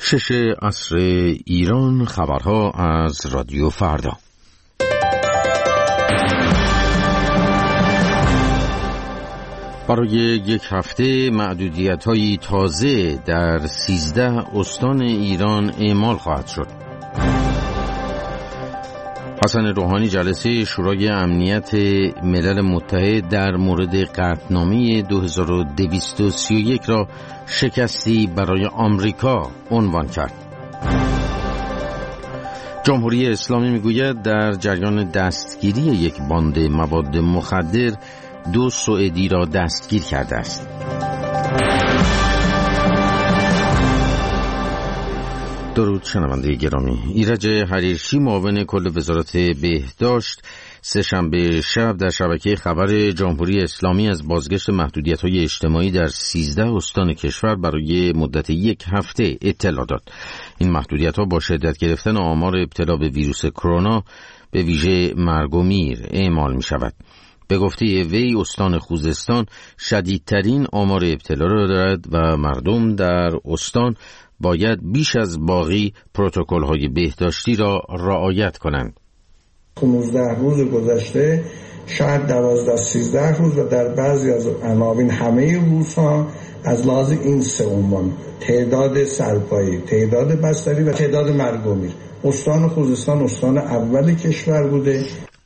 6 عصر ایران. خبرها از رادیو فردا. برای یک هفته محدودیت‌های تازه در 13 استان ایران اعمال خواهد شد. حسن روحانی جلسه شورای امنیت ملل متحد در مورد قطعنامه 2231 را شکستی برای آمریکا عنوان کرد. جمهوری اسلامی میگوید در جریان دستگیری یک باند مواد مخدر 2 سوئدی را دستگیر کرده است. درود شنونده گرامی. ایرج حریرچی معاون کل وزارت بهداشت سه‌شنبه شب در شبکه خبر جمهوری اسلامی از بازگشت محدودیت‌های اجتماعی در 13 استان کشور برای مدت یک هفته اطلاع داد. این محدودیت‌ها با شدت گرفتن آمار ابتلا به ویروس کرونا به ویژه مرگ و میر اعمال می‌شود. به گفته وی استان خوزستان شدیدترین آمار ابتلا را دارد و مردم در استان باید بیش از باقی پروتکل‌های بهداشتی را رعایت کنند. 15 روز گذشته شاید 12-13 روز و در بعضی از عناوین همه روزها از لحاظ این سه عنوان: تعداد سرپایی، تعداد بستری و تعداد مرگ و میر، استان خوزستان استان اول کشور بوده.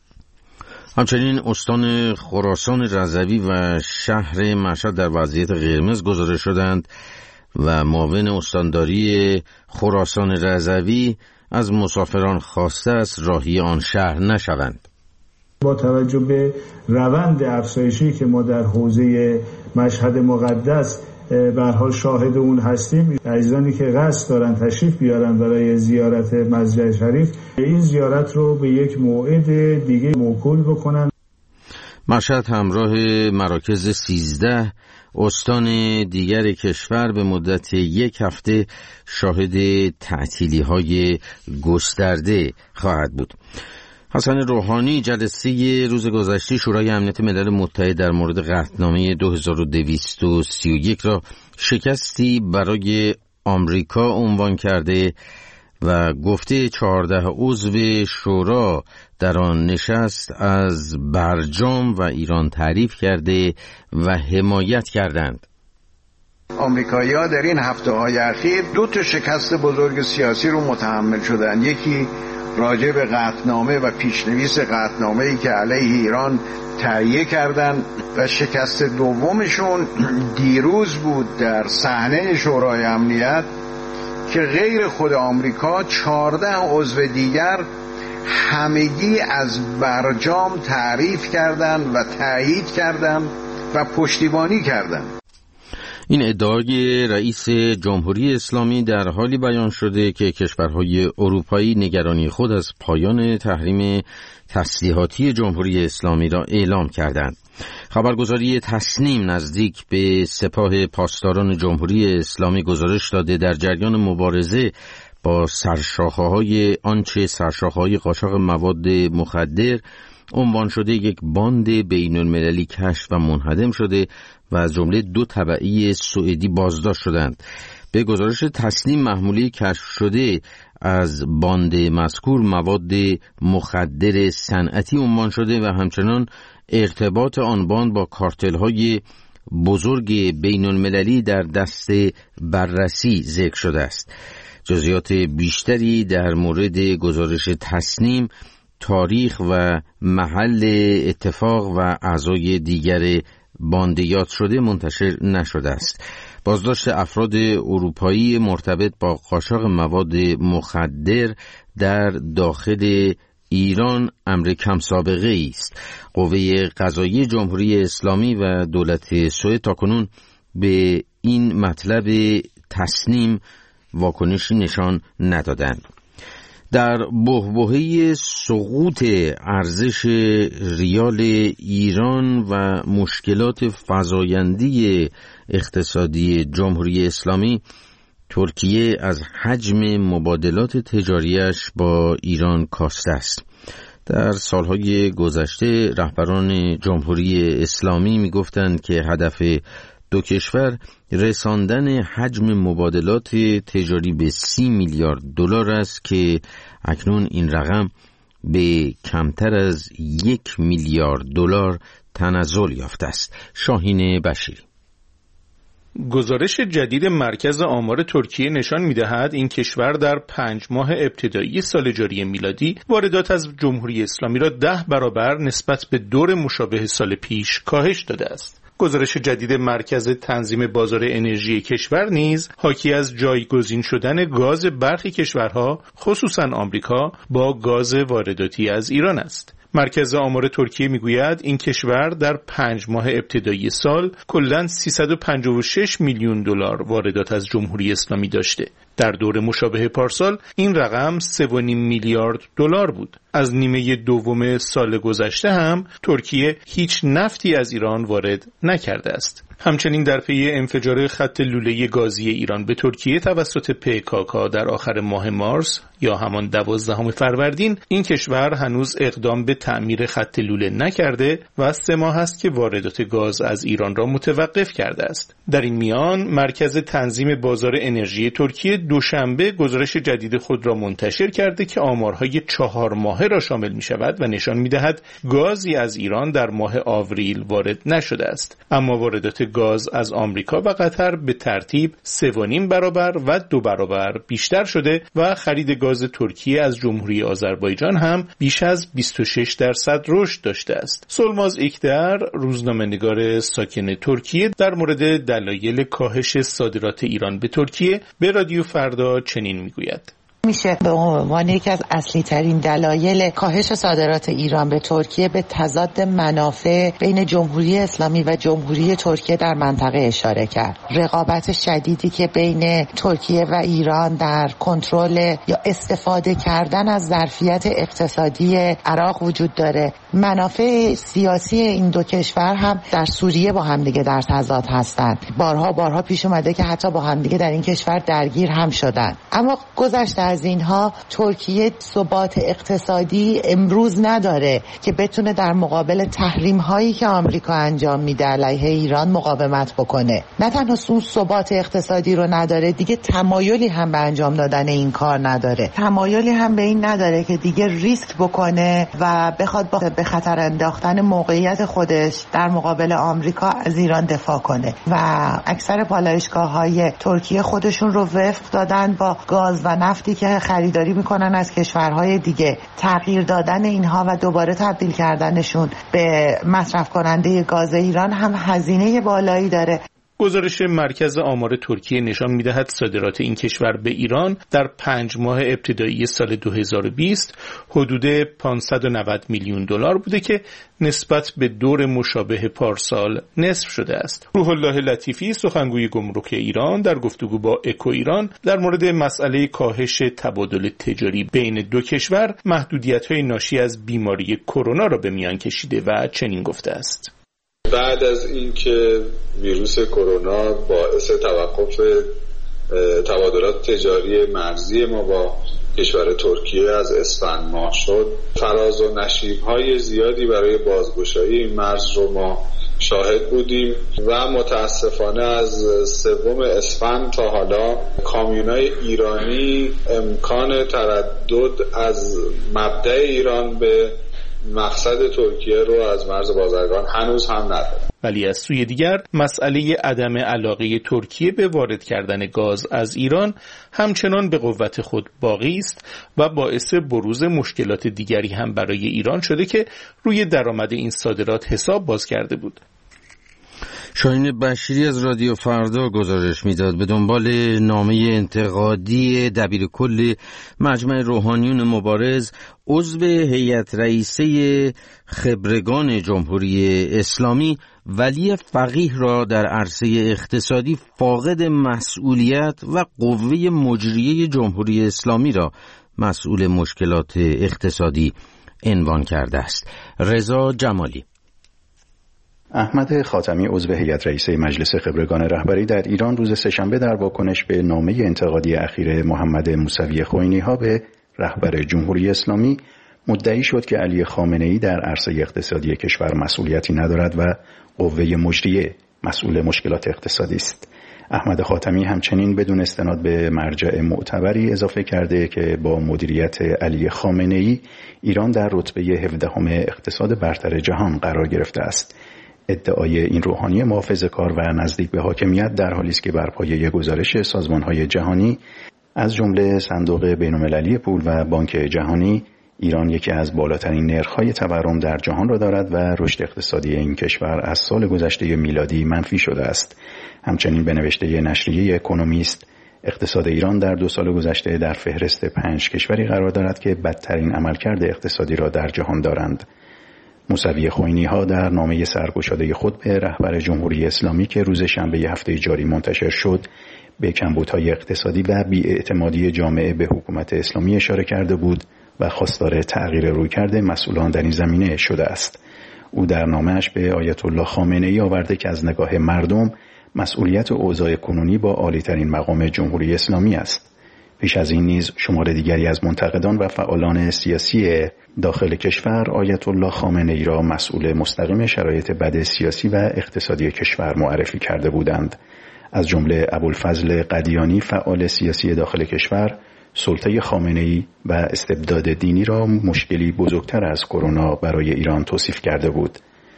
همچنین استان خراسان رضوی و شهر مشهد در وضعیت قرمز گزارش شدند و معاون استانداری خراسان رضوی از مسافران خواسته است راهی آن شهر نشوند. با توجه به روند افزایشی که ما در حوزه مشهد مقدس به هر حال شاهد اون هستیم، عزیزانی که قصد دارن تشریف بیارن برای زیارت مسجد شریف این زیارت رو به یک موعد دیگه موکول بکنن. مشهد همراه مراکز 13 استان دیگر کشور به مدت یک هفته شاهد تعطیلی‌های گسترده خواهد بود. حسن روحانی جلسه روز گذشته شورای امنیت ملل متحد در مورد قطعنامه 2231 را شکستی برای آمریکا عنوان کرده و گفته 14 عضو شورا در آن نشست از برجام و ایران تعریف کرده و حمایت کردند. آمریکایی‌ها در این هفته‌های اخیر 2 شکست بزرگ سیاسی رو متحمل شدند. یکی راجع به قطعنامه و پیشنویس قطعنامه‌ای که علیه ایران تهیه کردند و شکست دومشون دیروز بود در صحنه شورای امنیت که غیر خود آمریکا 14 عضو دیگر همگی از برجام تعریف کردند و تایید کردند و پشتیبانی کردند. این ادعای رئیس جمهوری اسلامی در حالی بیان شده که کشورهای اروپایی نگرانی خود از پایان تحریم تسلیحاتی جمهوری اسلامی را اعلام کردند. خبرگزاری تصنیم نزدیک به سپاه پاسداران جمهوری اسلامی گزارش داده در جریان مبارزه با سرشاخه‌های سرشاخه‌های قاچاق مواد مخدر عنوان شده یک باند بین‌المللی کشف و منهدم شده و از جمله 2 تبعی سوئدی بازداشت شدند. به گزارش تصنیم محموله کشف شده از باند مذکور مواد مخدر صنعتی عنوان شده و همچنان ارتباط آن باند با کارتل‌های بزرگ بین‌المللی در دست بررسی ذکر شده است. جزئیات بیشتری در مورد گزارش تصنیم، تاریخ و محل اتفاق و اعضای دیگر باند یاد شده منتشر نشده است. بازداشت افراد اروپایی مرتبط با قاچاق مواد مخدر در داخل ایران امر کم سابقه است. قوه قضاییه جمهوری اسلامی و دولت سوئد تاکنون به این مطلب تصنیم واکنشی نشان ندادند. در بحبوحه سقوط ارزش ریال ایران و مشکلات فزاینده اقتصادی جمهوری اسلامی، ترکیه از حجم مبادلات تجاریش با ایران کاسته است. در سالهای گذشته رهبران جمهوری اسلامی می‌گفتند که هدف دو کشور رساندن حجم مبادلات تجاری به 30 میلیارد دلار است که اکنون این رقم به کمتر از 1 میلیارد دلار تنزل یافته است. شاهین بشیری. گزارش جدید مرکز آمار ترکیه نشان می‌دهد این کشور در 5 ماه ابتدایی سال جاری میلادی واردات از جمهوری اسلامی را 10 برابر نسبت به دور مشابه سال پیش کاهش داده است. گزارش جدید مرکز تنظیم بازار انرژی کشور نیز حاکی از جایگزین شدن گاز برخی کشورها خصوصا آمریکا با گاز وارداتی از ایران است. مرکز آمار ترکیه میگوید این کشور در 5 ماه ابتدایی سال کلاً 356 میلیون دلار واردات از جمهوری اسلامی داشته. در دور مشابه پارسال این رقم 3.5 میلیارد دلار بود. از نیمه دوم سال گذشته هم ترکیه هیچ نفتی از ایران وارد نکرده است. همچنین در پی انفجار خط لوله گازی ایران به ترکیه توسط PKK در آخر ماه مارس یا همان 12 فروردین این کشور هنوز اقدام به تعمیر خط لوله نکرده و 3 ماه است که واردات گاز از ایران را متوقف کرده است. در این میان مرکز تنظیم بازار انرژی ترکیه دوشنبه گزارش جدید خود را منتشر کرده که آمارهای 4 ماهه را شامل می شود و نشان می دهد گازی از ایران در ماه آوریل وارد نشده است، اما واردات گاز از آمریکا و قطر به ترتیب 3.5 برابر و 2 برابر بیشتر شده و خرید گاز ترکیه از جمهوری آذربایجان هم بیش از 26% رشد داشته است. سلماز اکدر، روزنامه‌نگار ساکن ترکیه، در مورد دلایل کاهش صادرات ایران به ترکیه به رادیو فردا چنین میگوید: میشه به عنوان یکی از اصلی ترین دلایل کاهش صادرات ایران به ترکیه به تضاد منافع بین جمهوری اسلامی و جمهوری ترکیه در منطقه اشاره کرد. رقابت شدیدی که بین ترکیه و ایران در کنترل یا استفاده کردن از ظرفیت اقتصادی عراق وجود داره. منافع سیاسی این دو کشور هم در سوریه با همدیگه در تضاد هستند. بارها پیش اومده که حتی با همدیگه در این کشور درگیر هم شدن. اما گذشته از اینها ترکیه ثبات اقتصادی امروز نداره که بتونه در مقابل تحریم هایی که آمریکا انجام میده علیه ایران مقاومت بکنه. نه تنها اون ثبات اقتصادی رو نداره، دیگه تمایلی هم به انجام دادن این کار نداره. تمایلی هم به این نداره که دیگه ریسک بکنه و بخواد به خطر انداختن موقعیت خودش در مقابل آمریکا از ایران دفاع کنه. و اکثر پالایشگاه‌های ترکیه خودشون رو وفق دادن با گاز و نفتی که خریداری میکنن از کشورهای دیگه. تغییر دادن اینها و دوباره تبدیل کردنشون به مصرف کننده گاز ایران هم هزینه بالایی داره. گزارش مرکز آمار ترکیه نشان می‌دهد صادرات این کشور به ایران در 5 ماه ابتدایی سال 2020 حدود 590 میلیون دلار بوده که نسبت به دور مشابه پارسال نصف شده است. روح الله لطیفی، سخنگوی گمرک ایران، در گفتگو با اکو ایران در مورد مسئله کاهش تبادل تجاری بین دو کشور محدودیت‌های ناشی از بیماری کرونا را به میان کشیده و چنین گفته است: بعد از اینکه ویروس کرونا باعث توقف تبادلات تجاری مرزی ما با کشور ترکیه از اسفند ماه شد، فراز و نشیب‌های زیادی برای بازگشایی این مرز رو ما شاهد بودیم و متاسفانه از 3 اسفند تا حالا کامیونای ایرانی امکان تردد از مبدأ ایران به مقصد ترکیه رو از مرز بازرگان هنوز هم نداره. ولی از سوی دیگر مسئله عدم علاقه ترکیه به وارد کردن گاز از ایران همچنان به قوت خود باقی است و باعث بروز مشکلات دیگری هم برای ایران شده که روی درآمد این صادرات حساب باز کرده بود. شاهین بشیری از رادیو فردا گزارش میداد. به دنبال نامه انتقادی دبیر کل مجمع روحانیون مبارز، عضو هیئت رئیسه خبرگان جمهوری اسلامی ولی فقیه را در عرصه اقتصادی فاقد مسئولیت و قوه مجریه جمهوری اسلامی را مسئول مشکلات اقتصادی عنوان کرده است. رضا جمالی. احمد خاتمی، عضو هیئت رئیسه مجلس خبرگان رهبری در ایران، روز سه‌شنبه در واکنش به نامه انتقادی اخیر محمد موسوی خوئینی‌ها به رهبر جمهوری اسلامی مدعی شد که علی خامنه‌ای در عرصه اقتصادی کشور مسئولیتی ندارد و قوه مجریه مسئول مشکلات اقتصادی است. احمد خاتمی همچنین بدون استناد به مرجع معتبری اضافه کرده که با مدیریت علی خامنه‌ای ایران در رتبه 17 اقتصاد برتر جهان قرار گرفته است. ادعای این روحانی محافظه‌کار و نزدیک به حاکمیت در حالی است که بر پایه گزارش سازمان‌های جهانی از جمله صندوق بین‌المللی پول و بانک جهانی، ایران یکی از بالاترین نرخ‌های تورم در جهان را دارد و رشد اقتصادی این کشور از سال گذشته میلادی منفی شده است. همچنین به نوشته نشریه اکونومیست، اقتصاد ایران در 2 سال گذشته در فهرست 5 کشوری قرار دارد که بدترین عملکرد اقتصادی را در جهان دارند. موسوی خوئینی‌ها در نامه سرگشاده خود به رهبر جمهوری اسلامی که روز شنبه هفته جاری منتشر شد، به کمبودهای اقتصادی و بی‌اعتمادی جامعه به حکومت اسلامی اشاره کرده بود و خواستار تغییر رویکرد مسئولان در این زمینه شده است. او در نامه‌اش به آیت الله خامنه‌ای آورده که از نگاه مردم مسئولیت اوضاع کنونی با عالی‌ترین مقام جمهوری اسلامی است. پیش از این نیز شمار دیگری از منتقدان و فعالان سیاسی داخل کشور آیت الله خامنه‌ای را مسئول مستقیم شرایط بد سیاسی و اقتصادی کشور معرفی کرده بودند. از جمله ابوالفضل قدیانی فعال سیاسی داخل کشور، سلطه خامنه‌ای و استبداد دینی را مشکلی بزرگتر از کرونا برای ایران توصیف کرده بود.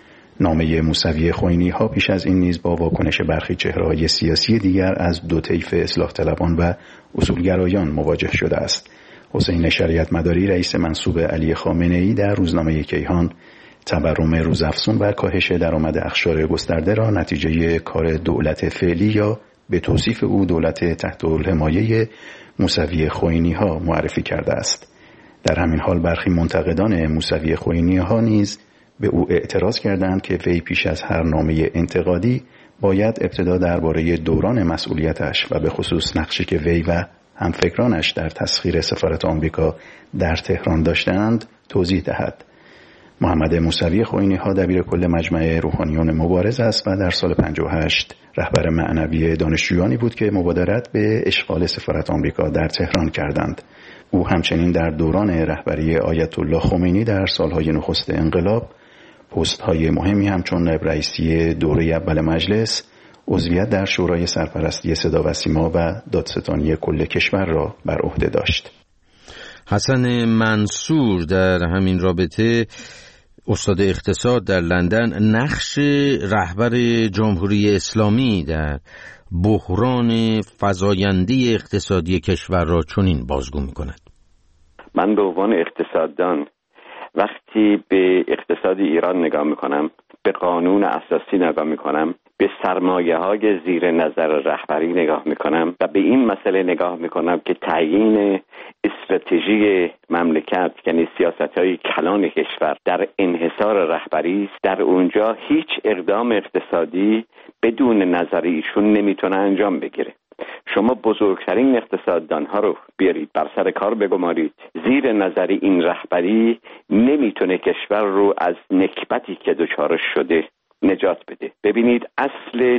نامه موسوی خوئینی‌ها پیش از این نیز با واکنش برخی چهره‌های سیاسی دیگر از دو طیف اصلاح طلبان و اصولگرایان مواجه شده است. حسین شریعت مداری رئیس منصوب علی خامنه‌ای در روزنامه کیهان تورم روزافزون و کاهش درآمد اخشار گسترده را نتیجه کار دولت فعلی یا به توصیف او دولت تحت الحمایه موسوی خوئینی‌ها معرفی کرده است. در همین حال برخی منتقدان موسوی خوئینی‌ها نیز به او اعتراض کردند که وی پیش از هر نامه انتقادی باید ابتدا درباره دوران مسئولیتش و به خصوص نقشی که وی و همفکرانش در تسخیر سفارت آمریکا در تهران داشتند توضیح دهد. محمد موسوی خوئینی‌ها دبیر کل مجمع روحانیون مبارز است و در سال 58 رهبر معنوی دانشجویانی بود که مبادرت به اشغال سفارت آمریکا در تهران کردند. او همچنین در دوران رهبری آیت الله خمینی در سالهای نخست انقلاب پست‌های مهمی همچون نایب رئیسی دوره اول مجلس، عضویت در شورای سرپرستی صدا و سیما و دادستانی کل کشور را بر عهده داشت. حسن منصور در همین رابطه، استاد اقتصاد در لندن، نقش رهبر جمهوری اسلامی در بحران فزاینده اقتصادی کشور را چنین بازگو می‌کند. من به عنوان اقتصاددان وقتی به اقتصاد ایران نگاه می‌کنم، به قانون اساسی نگاه می‌کنم، به سرمایه‌های زیر نظر رهبری نگاه می‌کنم و به این مسئله نگاه می‌کنم که تعیین استراتژی مملکت یعنی سیاست‌های کلان کشور در انحصار رهبری است، در اونجا هیچ اقدام اقتصادی بدون نظر ایشون نمیتونه انجام بگیره. شما بزرگترین اقتصاددان‌ها رو بیارید بر سر کار بگمارید، زیر نظر این رهبری نمیتونه کشور رو از نکبتی که دچارش شده نجات بده. ببینید اصل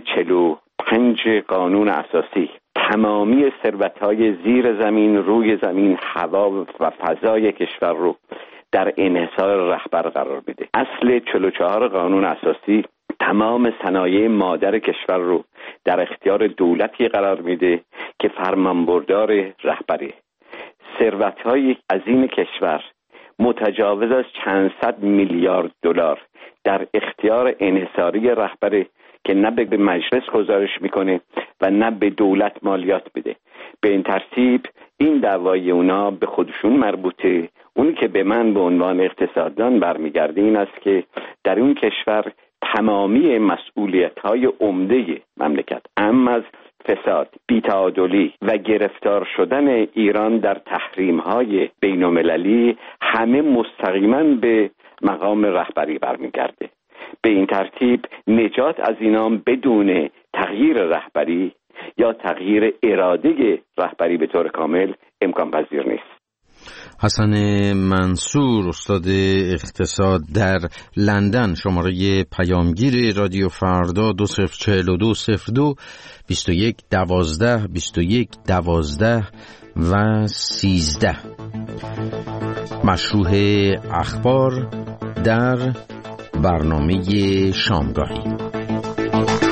45 قانون اساسی تمامی ثروت‌های زیر زمین، روی زمین، هوا و فضای کشور رو در انحصار رهبر قرار میده. اصل 44 قانون اساسی تمام صنایع مادر کشور رو در اختیار دولتی قرار میده که فرمانبردار رهبری. ثروت‌های عظیم کشور متجاوز از چند صد میلیارد دلار در اختیار انحصاری رهبری که نه به مجلس گزارش میکنه و نه به دولت مالیات بده. به این ترتیب این دعوای اونا به خودشون مربوطه. اونی که به من به عنوان اقتصاددان برمیگرده این است که در اون کشور تمامی مسئولیت‌های عمده مملکت، اما از فساد، بی‌تعادلی و گرفتار شدن ایران در تحریم‌های بین‌المللی همه مستقیما به مقام رهبری برمیگرده. به این ترتیب نجات از اینا بدون تغییر رهبری یا تغییر اراده رهبری به طور کامل امکان پذیر نیست. حسن منصور، استاد اقتصاد در لندن. شماره پیامگیر رادیو فردا 204202 21 12 21 12 و 13. مشروح اخبار در برنامه شامگاهی.